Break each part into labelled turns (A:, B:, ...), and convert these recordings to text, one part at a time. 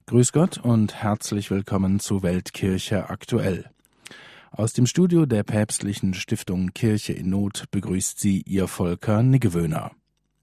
A: Grüß Gott und herzlich willkommen zu Weltkirche aktuell. Aus dem Studio der päpstlichen Stiftung Kirche in Not begrüßt Sie Ihr Volker Niggewöhner.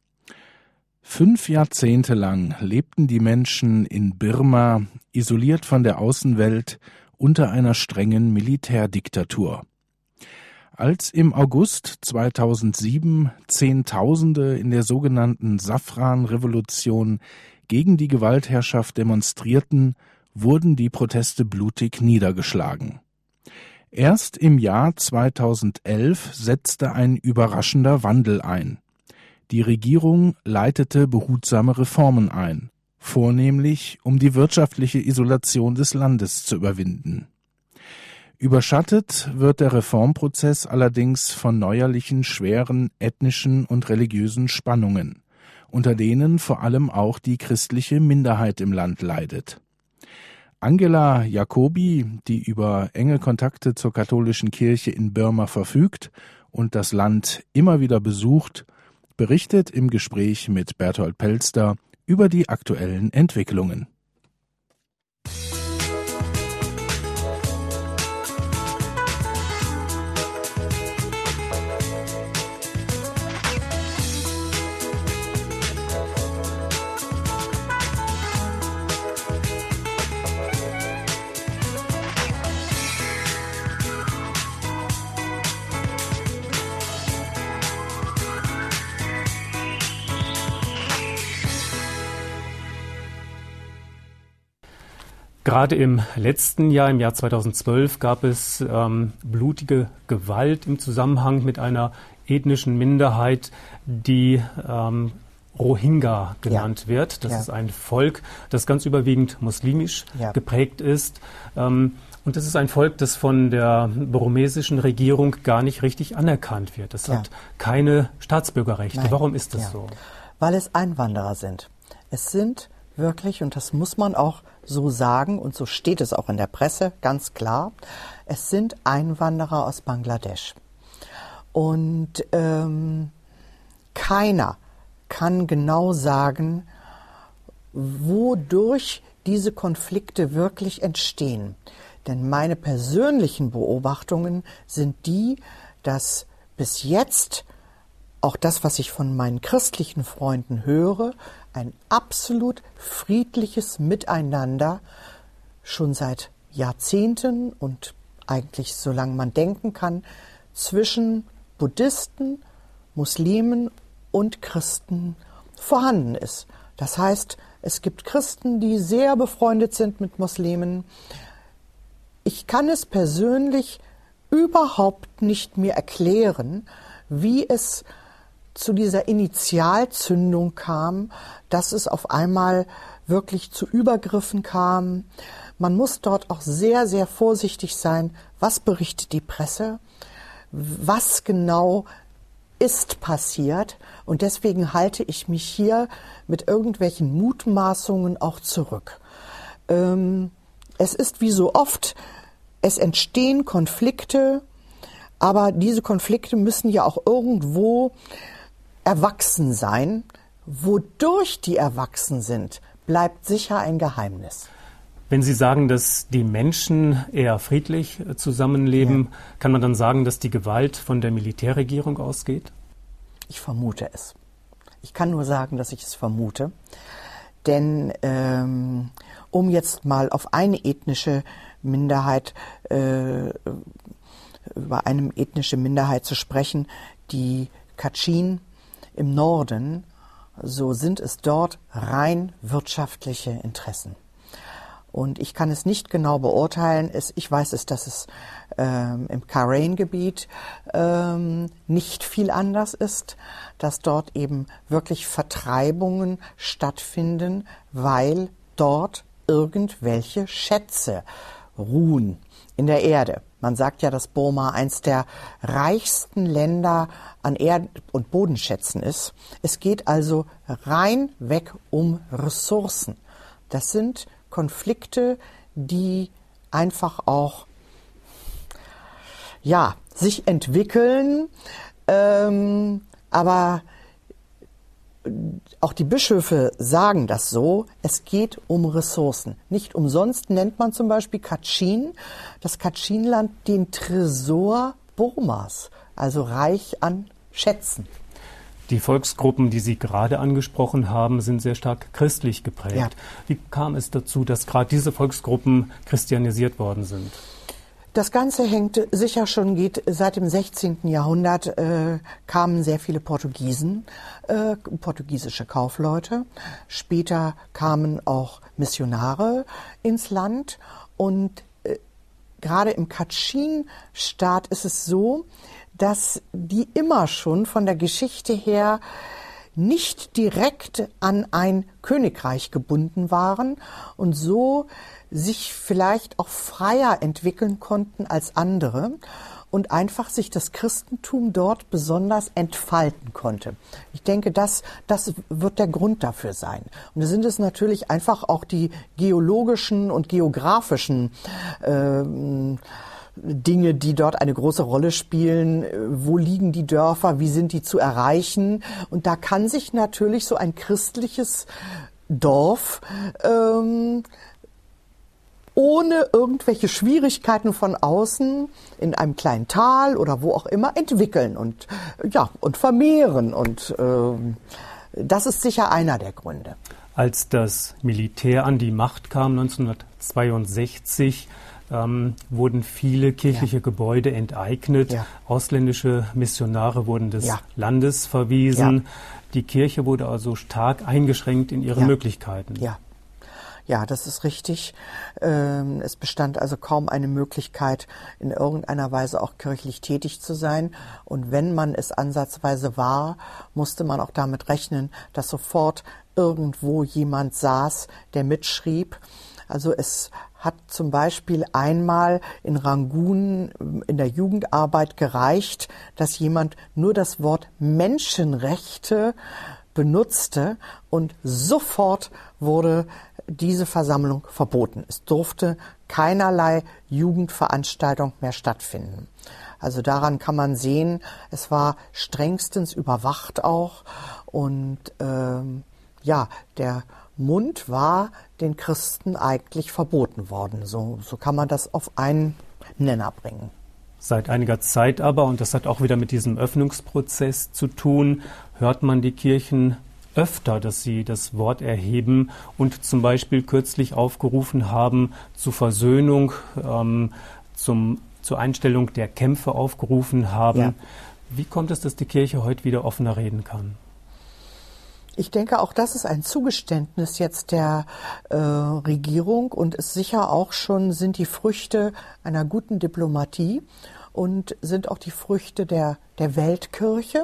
A: 5 Jahrzehnte lang lebten die Menschen in Birma, isoliert von der Außenwelt, unter einer strengen Militärdiktatur. Als im August 2007 Zehntausende in der sogenannten Safran-Revolution gegen die Gewaltherrschaft demonstrierten, wurden die Proteste blutig niedergeschlagen. Erst im Jahr 2011 setzte ein überraschender Wandel ein. Die Regierung leitete behutsame Reformen ein, vornehmlich um die wirtschaftliche Isolation des Landes zu überwinden. Überschattet wird der Reformprozess allerdings von neuerlichen schweren ethnischen und religiösen Spannungen, unter denen vor allem auch die christliche Minderheit im Land leidet. Angela Jacobi, die über enge Kontakte zur katholischen Kirche in Birma verfügt und das Land immer wieder besucht, berichtet im Gespräch mit Berthold Pelster über die aktuellen Entwicklungen.
B: Gerade im letzten Jahr, im Jahr 2012, gab es blutige Gewalt im Zusammenhang mit einer ethnischen Minderheit, die Rohingya genannt wird. Das ist ein Volk, das ganz überwiegend muslimisch geprägt ist. Und das ist ein Volk, das von der burmesischen Regierung gar nicht richtig anerkannt wird. Das hat keine Staatsbürgerrechte.
C: Nein.
B: Warum ist das so?
C: Weil es Einwanderer sind. Es sind wirklich, und das muss man auch so sagen, und so steht es auch in der Presse, ganz klar, es sind Einwanderer aus Bangladesch. Und keiner kann genau sagen, wodurch diese Konflikte wirklich entstehen. Denn meine persönlichen Beobachtungen sind die, dass bis jetzt auch das, was ich von meinen christlichen Freunden höre, ein absolut friedliches Miteinander schon seit Jahrzehnten und eigentlich solange man denken kann, zwischen Buddhisten, Muslimen und Christen vorhanden ist. Das heißt, es gibt Christen, die sehr befreundet sind mit Muslimen. Ich kann es persönlich überhaupt nicht mir erklären, wie es zu dieser Initialzündung kam, dass es auf einmal wirklich zu Übergriffen kam. Man muss dort auch sehr, sehr vorsichtig sein, was berichtet die Presse, was genau ist passiert. Und deswegen halte ich mich hier mit irgendwelchen Mutmaßungen auch zurück. Es ist wie so oft, es entstehen Konflikte, aber diese Konflikte müssen ja auch irgendwo erwachsen sein. Wodurch die erwachsen sind, bleibt sicher ein Geheimnis.
B: Wenn Sie sagen, dass die Menschen eher friedlich zusammenleben, kann man dann sagen, dass die Gewalt von der Militärregierung ausgeht?
C: Ich vermute es. Ich kann nur sagen, dass ich es vermute. Denn um jetzt mal auf eine ethnische Minderheit, über eine ethnische Minderheit zu sprechen, die Kachin im Norden, so sind es dort rein wirtschaftliche Interessen. Und ich kann es nicht genau beurteilen. Ich weiß es, dass es im Karain-Gebiet nicht viel anders ist, dass dort eben wirklich Vertreibungen stattfinden, weil dort irgendwelche Schätze ruhen in der Erde. Man sagt ja, dass Burma eins der reichsten Länder an Erd- und Bodenschätzen ist. Es geht also rein weg um Ressourcen. Das sind Konflikte, die einfach auch sich entwickeln, aber auch die Bischöfe sagen das so, es geht um Ressourcen. Nicht umsonst nennt man zum Beispiel Kachin, das Kachinland, den Tresor Burmas, also reich an Schätzen.
B: Die Volksgruppen, die Sie gerade angesprochen haben, sind sehr stark christlich geprägt.
C: Ja.
B: Wie kam es dazu, dass gerade diese Volksgruppen christianisiert worden sind?
C: Das Ganze geht seit dem 16. Jahrhundert, kamen sehr viele Portugiesen, portugiesische Kaufleute. Später kamen auch Missionare ins Land. Und gerade im Kachin-Staat ist es so, dass die immer schon von der Geschichte her nicht direkt an ein Königreich gebunden waren und so sich vielleicht auch freier entwickeln konnten als andere und einfach sich das Christentum dort besonders entfalten konnte. Ich denke, das wird der Grund dafür sein. Und da sind es natürlich einfach auch die geologischen und geografischen Dinge, die dort eine große Rolle spielen. Wo liegen die Dörfer? Wie sind die zu erreichen? Und da kann sich natürlich so ein christliches Dorf ohne irgendwelche Schwierigkeiten von außen in einem kleinen Tal oder wo auch immer entwickeln und vermehren. Und das ist sicher einer der Gründe.
B: Als das Militär an die Macht kam, 1962, wurden viele kirchliche Gebäude enteignet. Ja. Ausländische Missionare wurden des Landes verwiesen. Ja. Die Kirche wurde also stark eingeschränkt in ihren Möglichkeiten.
C: Ja, das ist richtig. Es bestand also kaum eine Möglichkeit, in irgendeiner Weise auch kirchlich tätig zu sein. Und wenn man es ansatzweise war, musste man auch damit rechnen, dass sofort irgendwo jemand saß, der mitschrieb. Also es hat zum Beispiel einmal in Rangun in der Jugendarbeit gereicht, dass jemand nur das Wort Menschenrechte benutzte und sofort wurde diese Versammlung verboten. Es durfte keinerlei Jugendveranstaltung mehr stattfinden. Also daran kann man sehen, es war strengstens überwacht auch und der Mund war den Christen eigentlich verboten worden. So kann man das auf einen Nenner bringen.
B: Seit einiger Zeit aber, und das hat auch wieder mit diesem Öffnungsprozess zu tun, hört man die Kirchen öfter, dass sie das Wort erheben und zum Beispiel kürzlich aufgerufen haben zur Versöhnung, zur Einstellung der Kämpfe aufgerufen haben. Ja. Wie kommt es, dass die Kirche heute wieder offener reden kann?
C: Ich denke, auch das ist ein Zugeständnis jetzt der Regierung und ist sicher auch schon sind die Früchte einer guten Diplomatie und sind auch die Früchte der Weltkirche.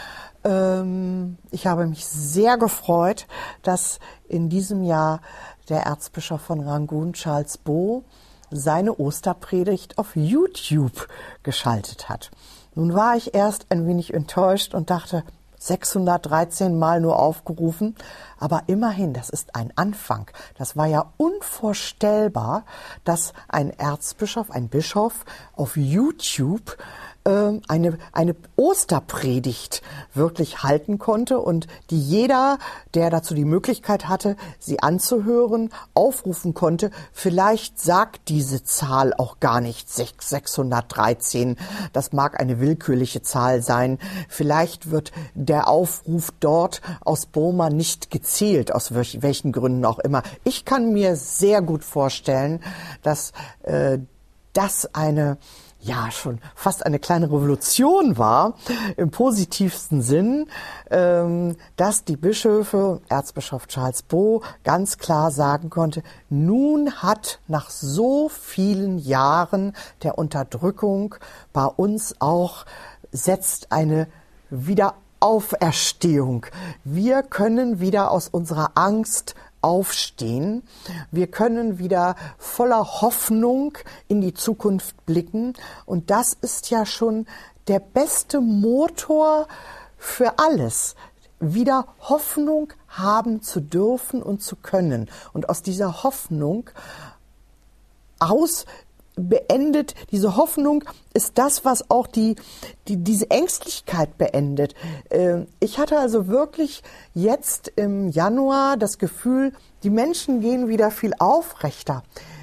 C: Ich habe mich sehr gefreut, dass in diesem Jahr der Erzbischof von Rangun, Charles Bo, seine Osterpredigt auf YouTube geschaltet hat. Nun war ich erst ein wenig enttäuscht und dachte, 613 Mal nur aufgerufen, aber immerhin, das ist ein Anfang. Das war ja unvorstellbar, dass ein Erzbischof, ein Bischof auf YouTube eine Osterpredigt wirklich halten konnte und die jeder, der dazu die Möglichkeit hatte, sie anzuhören, aufrufen konnte. Vielleicht sagt diese Zahl auch gar nicht 613. Das mag eine willkürliche Zahl sein. Vielleicht wird der Aufruf dort aus Burma nicht gezählt, aus welchen Gründen auch immer. Ich kann mir sehr gut vorstellen, dass das schon fast eine kleine Revolution war, im positivsten Sinn, dass die Bischöfe, Erzbischof Charles Bo, ganz klar sagen konnte, nun hat nach so vielen Jahren der Unterdrückung bei uns auch setzt eine Wiederauferstehung. Wir können wieder aus unserer Angst aufstehen. Wir können wieder voller Hoffnung in die Zukunft blicken. Und das ist ja schon der beste Motor für alles. Wieder Hoffnung haben zu dürfen und zu können. Und aus dieser Hoffnung beendet, diese Hoffnung ist das, was auch diese Ängstlichkeit beendet. Ich hatte also wirklich jetzt im Januar das Gefühl, die Menschen gehen wieder viel aufrechter.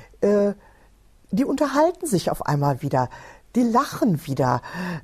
C: Die unterhalten sich auf einmal wieder, die lachen wieder,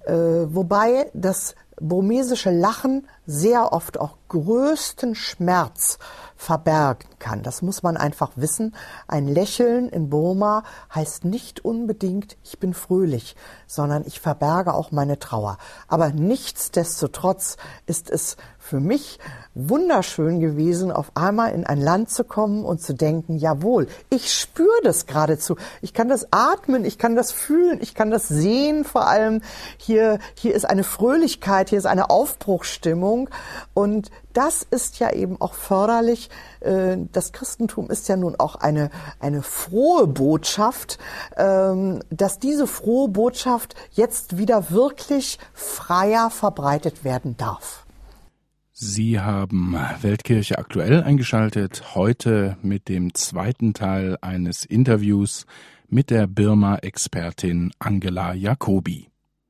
C: wobei das burmesische Lachen sehr oft auch größten Schmerz verbergen kann. Das muss man einfach wissen. Ein Lächeln in Burma heißt nicht unbedingt, ich bin fröhlich, sondern ich verberge auch meine Trauer. Aber nichtsdestotrotz ist es für mich wunderschön gewesen, auf einmal in ein Land zu kommen und zu denken, jawohl, ich spüre das geradezu. Ich kann das atmen, ich kann das fühlen, ich kann das sehen vor allem. Hier ist eine Fröhlichkeit, hier ist eine Aufbruchsstimmung und das ist ja eben auch förderlich. Das Christentum ist ja nun auch eine frohe Botschaft, dass diese frohe Botschaft jetzt wieder wirklich freier verbreitet werden darf.
A: Sie haben Weltkirche aktuell eingeschaltet, heute mit dem zweiten Teil eines Interviews mit der Birma-Expertin Angela Jacobi.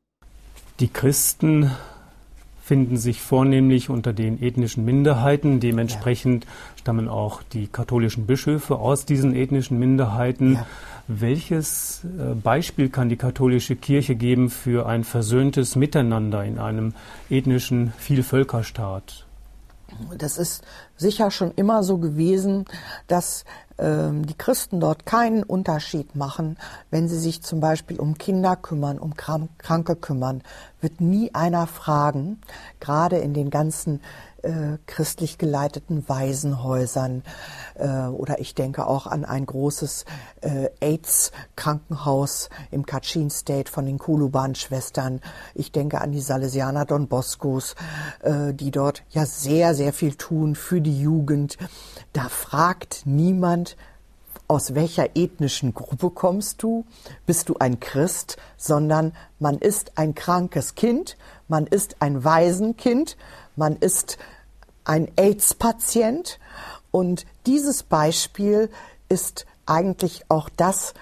B: Die Christen finden sich vornehmlich unter den ethnischen Minderheiten. Dementsprechend stammen auch die katholischen Bischöfe aus diesen ethnischen Minderheiten. Ja. Welches Beispiel kann die katholische Kirche geben für ein versöhntes Miteinander in einem ethnischen Vielvölkerstaat?
C: Das ist sicher schon immer so gewesen, dass die Christen dort keinen Unterschied machen, wenn sie sich zum Beispiel um Kinder kümmern, um Kranke kümmern, wird nie einer fragen, gerade in den ganzen christlich geleiteten Waisenhäusern oder ich denke auch an ein großes AIDS-Krankenhaus im Kachin State von den Kuluban-Schwestern. Ich denke an die Salesianer Don Boscos, die dort ja sehr, sehr viel tun für die Jugend. Da fragt niemand, aus welcher ethnischen Gruppe kommst du? Bist du ein Christ? Sondern man ist ein krankes Kind, man ist ein Waisenkind, man ist ein AIDS-Patient und dieses Beispiel ist eigentlich auch das,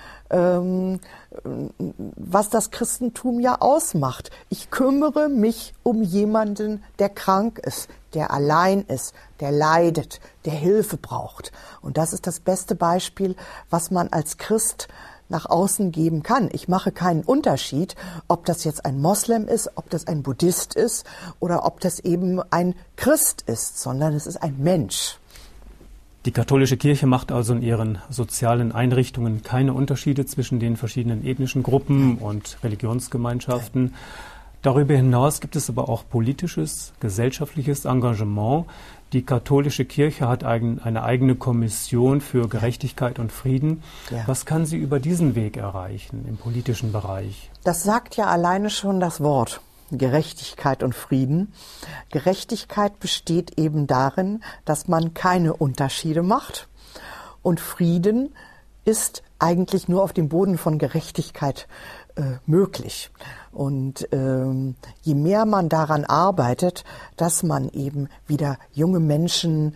C: was das Christentum ja ausmacht. Ich kümmere mich um jemanden, der krank ist, der allein ist, der leidet, der Hilfe braucht. Und das ist das beste Beispiel, was man als Christ nach außen geben kann. Ich mache keinen Unterschied, ob das jetzt ein Moslem ist, ob das ein Buddhist ist oder ob das eben ein Christ ist, sondern es ist ein Mensch.
B: Die katholische Kirche macht also in ihren sozialen Einrichtungen keine Unterschiede zwischen den verschiedenen ethnischen Gruppen und Religionsgemeinschaften. Darüber hinaus gibt es aber auch politisches, gesellschaftliches Engagement. Die katholische Kirche hat eine eigene Kommission für Gerechtigkeit und Frieden. Ja. Was kann sie über diesen Weg erreichen im politischen Bereich?
C: Das sagt ja alleine schon das Wort Gerechtigkeit und Frieden. Gerechtigkeit besteht eben darin, dass man keine Unterschiede macht. Und Frieden ist eigentlich nur auf dem Boden von Gerechtigkeit möglich. Und je mehr man daran arbeitet, dass man eben wieder junge Menschen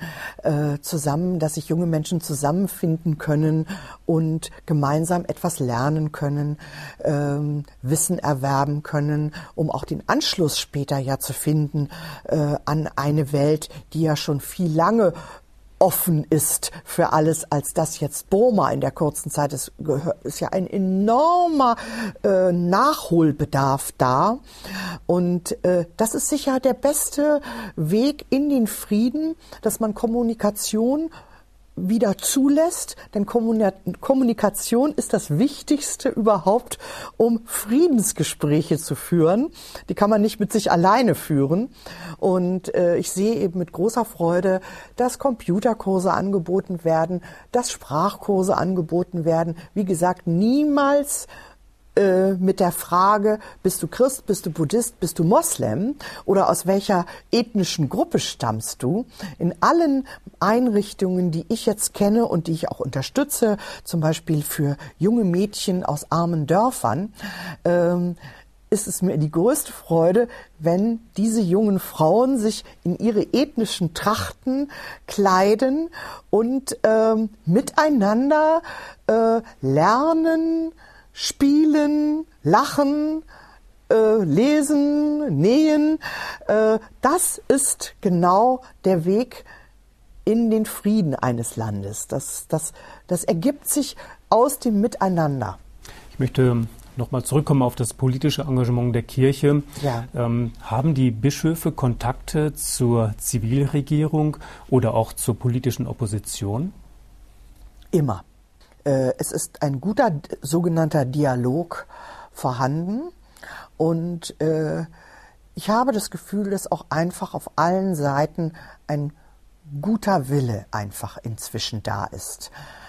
C: dass sich junge Menschen zusammenfinden können und gemeinsam etwas lernen können, Wissen erwerben können, um auch den Anschluss später ja zu finden an eine Welt, die ja schon viel lange offen ist für alles, als das jetzt Burma in der kurzen Zeit ist ja ein enormer Nachholbedarf da. Und das ist sicher der beste Weg in den Frieden, dass man Kommunikation wieder zulässt, denn Kommunikation ist das Wichtigste überhaupt, um Friedensgespräche zu führen. Die kann man nicht mit sich alleine führen. Und ich sehe eben mit großer Freude, dass Computerkurse angeboten werden, dass Sprachkurse angeboten werden. Wie gesagt, niemals mit der Frage, bist du Christ, bist du Buddhist, bist du Moslem oder aus welcher ethnischen Gruppe stammst du? In allen Einrichtungen, die ich jetzt kenne und die ich auch unterstütze, zum Beispiel für junge Mädchen aus armen Dörfern, ist es mir die größte Freude, wenn diese jungen Frauen sich in ihre ethnischen Trachten kleiden und miteinander lernen, spielen, lachen, lesen, nähen. Das ist genau der Weg in den Frieden eines Landes. Das ergibt sich aus dem Miteinander.
B: Ich möchte nochmal zurückkommen auf das politische Engagement der Kirche.
C: Ja.
B: Haben die Bischöfe Kontakte zur Zivilregierung oder auch zur politischen Opposition?
C: Immer. Es ist ein guter sogenannter Dialog vorhanden und ich habe das Gefühl, dass auch einfach auf allen Seiten ein guter Wille einfach inzwischen da ist.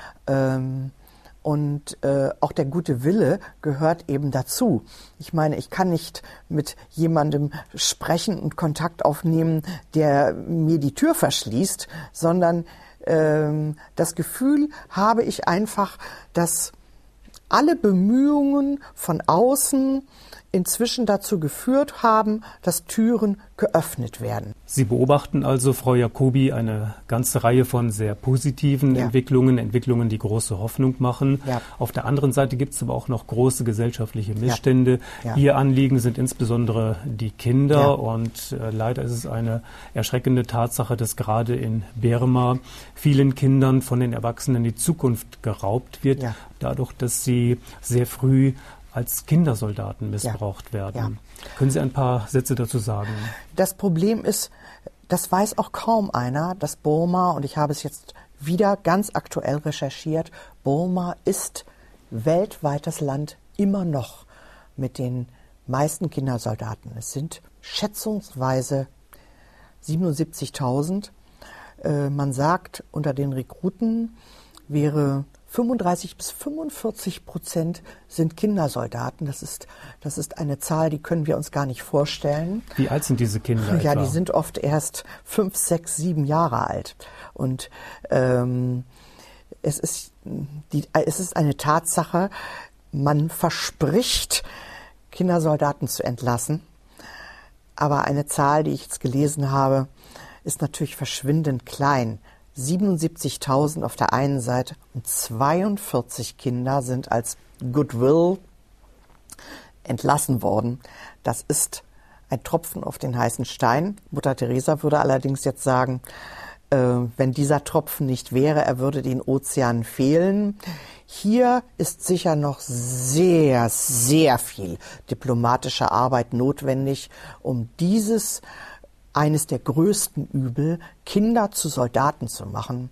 C: Und auch der gute Wille gehört eben dazu. Ich meine, ich kann nicht mit jemandem sprechen und Kontakt aufnehmen, der mir die Tür verschließt, sondern das Gefühl habe ich einfach, dass alle Bemühungen von außen inzwischen dazu geführt haben, dass Türen geöffnet werden.
B: Sie beobachten also, Frau Jacobi, eine ganze Reihe von sehr positiven Entwicklungen, die große Hoffnung machen.
C: Ja.
B: Auf der anderen Seite gibt es aber auch noch große gesellschaftliche Missstände.
C: Ja.
B: Ihr Anliegen sind insbesondere die Kinder und leider ist es eine erschreckende Tatsache, dass gerade in Birma vielen Kindern von den Erwachsenen die Zukunft geraubt wird, dadurch, dass sie sehr früh als Kindersoldaten missbraucht werden. Ja. Können Sie ein paar Sätze dazu sagen?
C: Das Problem ist, das weiß auch kaum einer, dass Burma, und ich habe es jetzt wieder ganz aktuell recherchiert, Burma ist weltweit das Land immer noch mit den meisten Kindersoldaten. Es sind schätzungsweise 77.000. Man sagt, unter den Rekruten wäre 35-45% sind Kindersoldaten. Das ist eine Zahl, die können wir uns gar nicht vorstellen.
B: Wie alt sind diese Kinder?
C: Ja, die sind oft erst 5, 6, 7 Jahre alt. Und es ist eine Tatsache, man verspricht, Kindersoldaten zu entlassen. Aber eine Zahl, die ich jetzt gelesen habe, ist natürlich verschwindend klein. 77.000 auf der einen Seite und 42 Kinder sind als Goodwill entlassen worden. Das ist ein Tropfen auf den heißen Stein. Mutter Teresa würde allerdings jetzt sagen, wenn dieser Tropfen nicht wäre, er würde den Ozean fehlen. Hier ist sicher noch sehr, sehr viel diplomatische Arbeit notwendig, um eines der größten Übel, Kinder zu Soldaten zu machen,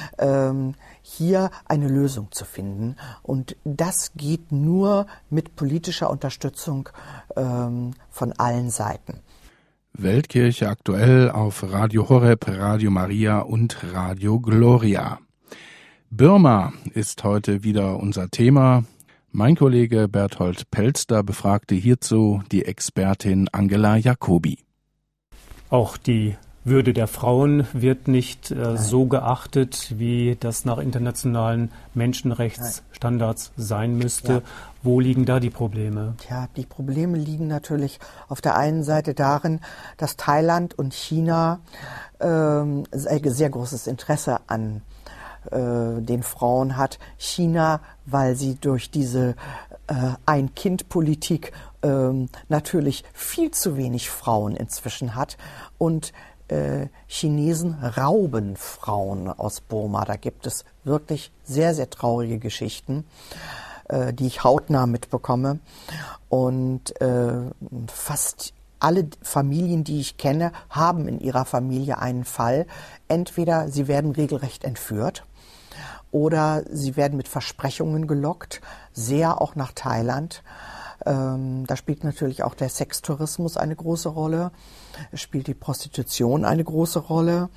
C: hier eine Lösung zu finden. Und das geht nur mit politischer Unterstützung von allen Seiten.
A: Weltkirche aktuell auf Radio Horeb, Radio Maria und Radio Gloria. Birma ist heute wieder unser Thema. Mein Kollege Berthold Pelster befragte hierzu die Expertin Angela Jacobi.
B: Auch die Würde der Frauen wird nicht so geachtet, wie das nach internationalen Menschenrechtsstandards sein müsste. Ja. Wo liegen da die Probleme?
C: Ja, die Probleme liegen natürlich auf der einen Seite darin, dass Thailand und China ein sehr großes Interesse an den Frauen hat. China, weil sie durch diese Ein-Kind-Politik natürlich viel zu wenig Frauen inzwischen hat und Chinesen rauben Frauen aus Burma. Da gibt es wirklich sehr, sehr traurige Geschichten, die ich hautnah mitbekomme. Und fast alle Familien, die ich kenne, haben in ihrer Familie einen Fall. Entweder sie werden regelrecht entführt oder sie werden mit Versprechungen gelockt, sehr auch nach Thailand. Da spielt natürlich auch der Sextourismus eine große Rolle, spielt die Prostitution eine große Rolle.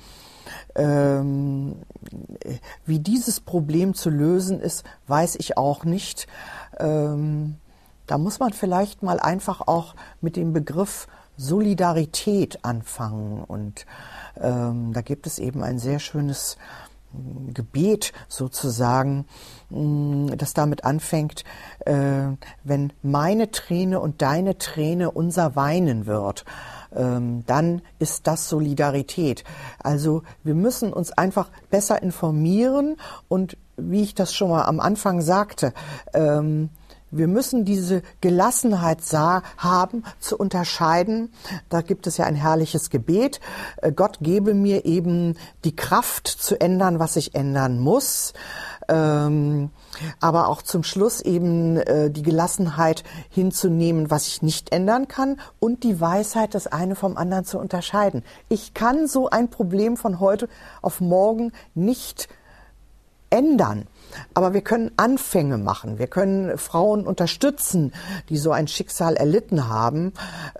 C: Wie dieses Problem zu lösen ist, weiß ich auch nicht. Da muss man vielleicht mal einfach auch mit dem Begriff Solidarität anfangen. Und da gibt es eben ein sehr schönes Gebet sozusagen, das damit anfängt, wenn meine Träne und deine Träne unser Weinen wird, dann ist das Solidarität. Also wir müssen uns einfach besser informieren und wie ich das schon mal am Anfang sagte, wir müssen diese Gelassenheit haben, zu unterscheiden. Da gibt es ja ein herrliches Gebet. Gott gebe mir eben die Kraft zu ändern, was ich ändern muss. Aber auch zum Schluss eben die Gelassenheit hinzunehmen, was ich nicht ändern kann, und die Weisheit, das eine vom anderen zu unterscheiden. Ich kann so ein Problem von heute auf morgen nicht ändern. Aber wir können Anfänge machen. Wir können Frauen unterstützen, die so ein Schicksal erlitten haben.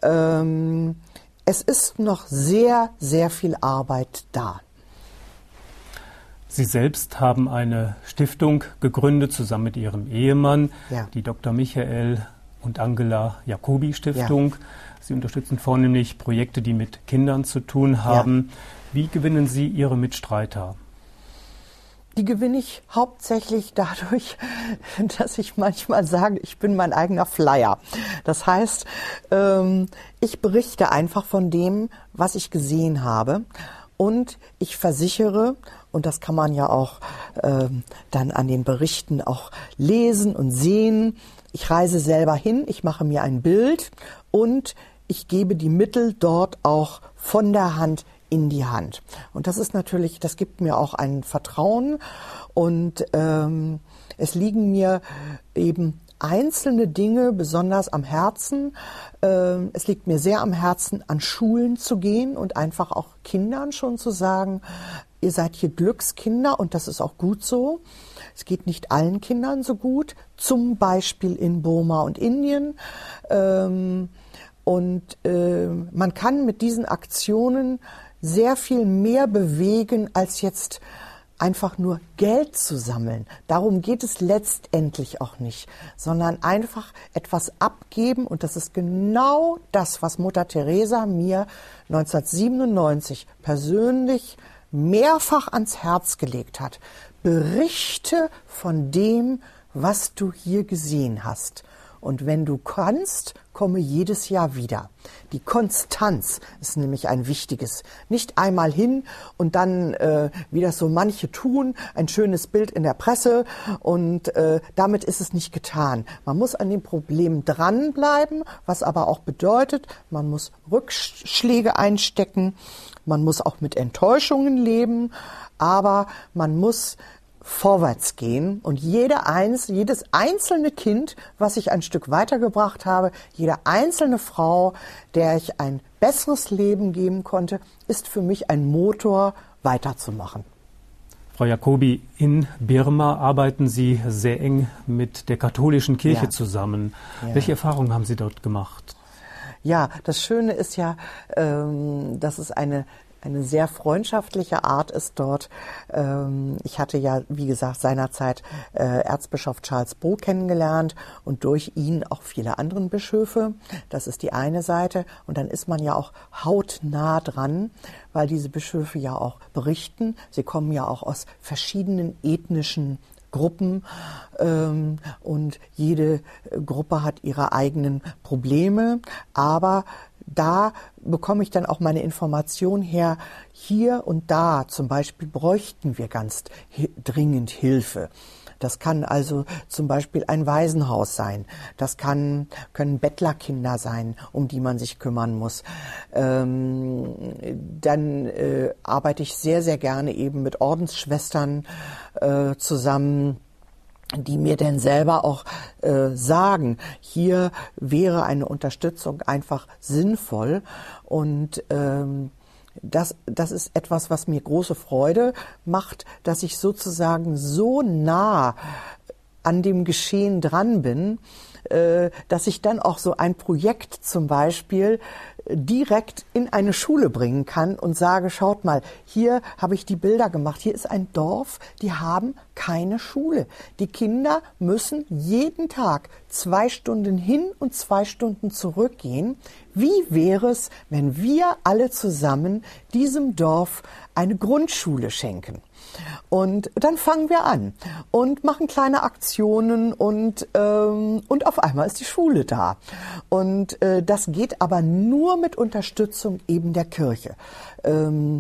C: Es ist noch sehr, sehr viel Arbeit da.
B: Sie selbst haben eine Stiftung gegründet, zusammen mit Ihrem Ehemann,
C: ja.
B: Die Dr. Michael und Angela Jacobi Stiftung. Ja. Sie unterstützen vornehmlich Projekte, die mit Kindern zu tun haben. Ja. Wie gewinnen Sie Ihre Mitstreiter?
C: Die gewinne ich hauptsächlich dadurch, dass ich manchmal sage, ich bin mein eigener Flyer. Das heißt, ich berichte einfach von dem, was ich gesehen habe, und ich versichere, und das kann man ja auch dann an den Berichten auch lesen und sehen, ich reise selber hin, ich mache mir ein Bild und ich gebe die Mittel dort auch von der Hand in die Hand. Und das ist natürlich, das gibt mir auch ein Vertrauen, und es liegen mir eben einzelne Dinge besonders am Herzen. Es liegt mir sehr am Herzen, an Schulen zu gehen und einfach auch Kindern schon zu sagen, ihr seid hier Glückskinder, und das ist auch gut so. Es geht nicht allen Kindern so gut, zum Beispiel in Burma und Indien. Und man kann mit diesen Aktionen sehr viel mehr bewegen, als jetzt einfach nur Geld zu sammeln. Darum geht es letztendlich auch nicht, sondern einfach etwas abgeben. Und das ist genau das, was Mutter Teresa mir 1997 persönlich mehrfach ans Herz gelegt hat. Berichte von dem, was du hier gesehen hast. Und wenn du kannst, komme jedes Jahr wieder. Die Konstanz ist nämlich ein wichtiges. Nicht einmal hin und dann, wie das so manche tun, ein schönes Bild in der Presse, und damit ist es nicht getan. Man muss an dem Problem dranbleiben, was aber auch bedeutet, man muss Rückschläge einstecken, man muss auch mit Enttäuschungen leben, aber man muss vorwärts gehen, und jedes einzelne Kind, was ich ein Stück weitergebracht habe, jede einzelne Frau, der ich ein besseres Leben geben konnte, ist für mich ein Motor, weiterzumachen.
B: Frau Jacobi, in Birma arbeiten Sie sehr eng mit der katholischen Kirche zusammen. Ja. Welche Erfahrungen haben Sie dort gemacht?
C: Ja, das Schöne ist ja, dass es eine sehr freundschaftliche Art ist dort. Ich hatte ja, wie gesagt, seinerzeit Erzbischof Charles Bo kennengelernt und durch ihn auch viele andere Bischöfe. Das ist die eine Seite. Und dann ist man ja auch hautnah dran, weil diese Bischöfe ja auch berichten. Sie kommen ja auch aus verschiedenen ethnischen Gruppen, und jede Gruppe hat ihre eigenen Probleme, aber da bekomme ich dann auch meine Information her. Hier und da zum Beispiel bräuchten wir ganz dringend Hilfe. Das kann also zum Beispiel ein Waisenhaus sein. Das können Bettlerkinder sein, um die man sich kümmern muss. Dann arbeite ich sehr, sehr gerne eben mit Ordensschwestern zusammen, die mir denn selber auch sagen, hier wäre eine Unterstützung einfach sinnvoll. Und das ist etwas, was mir große Freude macht, dass ich sozusagen so nah an dem Geschehen dran bin, dass ich dann auch so ein Projekt zum Beispiel direkt in eine Schule bringen kann und sage, schaut mal, hier habe ich die Bilder gemacht, hier ist ein Dorf, die haben keine Schule. Die Kinder müssen jeden Tag 2 Stunden hin und 2 Stunden zurückgehen. Wie wäre es, wenn wir alle zusammen diesem Dorf eine Grundschule schenken? Und dann fangen wir an und machen kleine Aktionen und auf einmal ist die Schule da. Und das geht aber nur mit Unterstützung eben der Kirche.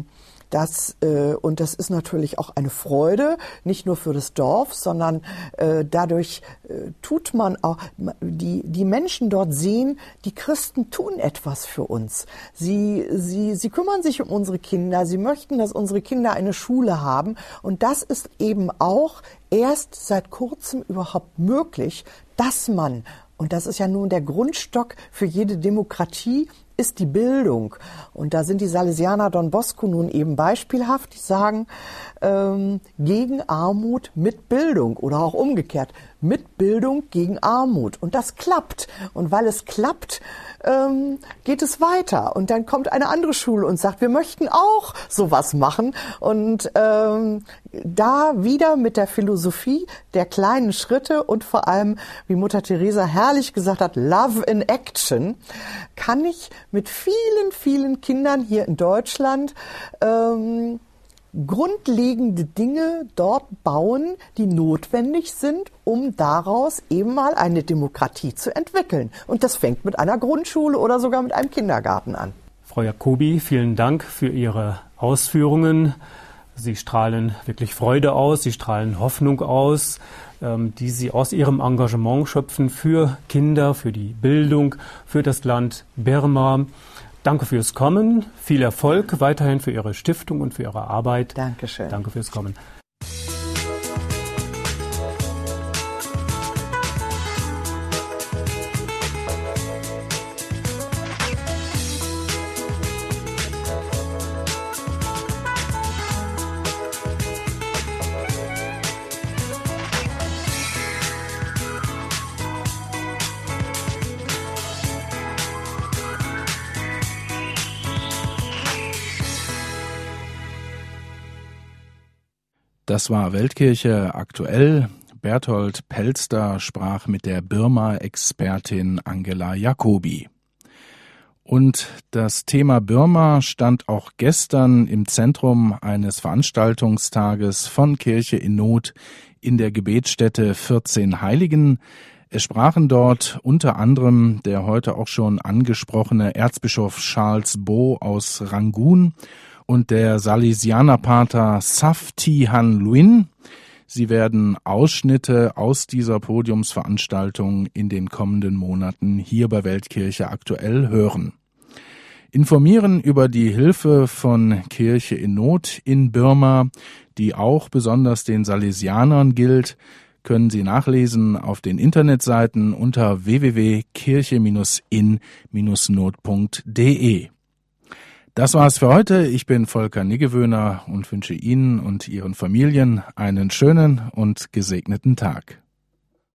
C: Und das ist natürlich auch eine Freude, nicht nur für das Dorf, sondern dadurch tut man auch, die Menschen dort sehen, die Christen tun etwas für uns. Sie kümmern sich um unsere Kinder, sie möchten, dass unsere Kinder eine Schule haben. Und das ist eben auch erst seit kurzem überhaupt möglich, dass man, und das ist ja nun der Grundstock für jede Demokratie, ist die Bildung. Und da sind die Salesianer Don Bosco nun eben beispielhaft, die sagen, gegen Armut mit Bildung oder auch umgekehrt, mit Bildung gegen Armut. Und das klappt. Und weil es klappt, geht es weiter. Und dann kommt eine andere Schule und sagt, wir möchten auch sowas machen. Und da wieder mit der Philosophie der kleinen Schritte und vor allem, wie Mutter Teresa herrlich gesagt hat, Love in Action, kann ich mit vielen, vielen Kindern hier in Deutschland grundlegende Dinge dort bauen, die notwendig sind, um daraus eben mal eine Demokratie zu entwickeln. Und das fängt mit einer Grundschule oder sogar mit einem Kindergarten an.
B: Frau Jacobi, vielen Dank für Ihre Ausführungen. Sie strahlen wirklich Freude aus, Sie strahlen Hoffnung aus, die Sie aus Ihrem Engagement schöpfen für Kinder, für die Bildung, für das Land Birma. Danke fürs Kommen, viel Erfolg weiterhin für Ihre Stiftung und für Ihre Arbeit.
C: Dankeschön.
B: Danke fürs Kommen.
A: Das war Weltkirche aktuell. Berthold Pelster sprach mit der Birma-Expertin Angela Jacobi. Und das Thema Birma stand auch gestern im Zentrum eines Veranstaltungstages von Kirche in Not in der Gebetsstätte 14 Heiligen. Es sprachen dort unter anderem der heute auch schon angesprochene Erzbischof Charles Bo aus Rangoon und der Salesianerpater Safti Han Luin. Sie werden Ausschnitte aus dieser Podiumsveranstaltung in den kommenden Monaten hier bei Weltkirche aktuell hören. Informieren über die Hilfe von Kirche in Not in Birma, die auch besonders den Salesianern gilt, können Sie nachlesen auf den Internetseiten unter www.kirche-in-not.de. Das war's für heute. Ich bin Volker Niggewöhner und wünsche Ihnen und Ihren Familien einen schönen und gesegneten Tag.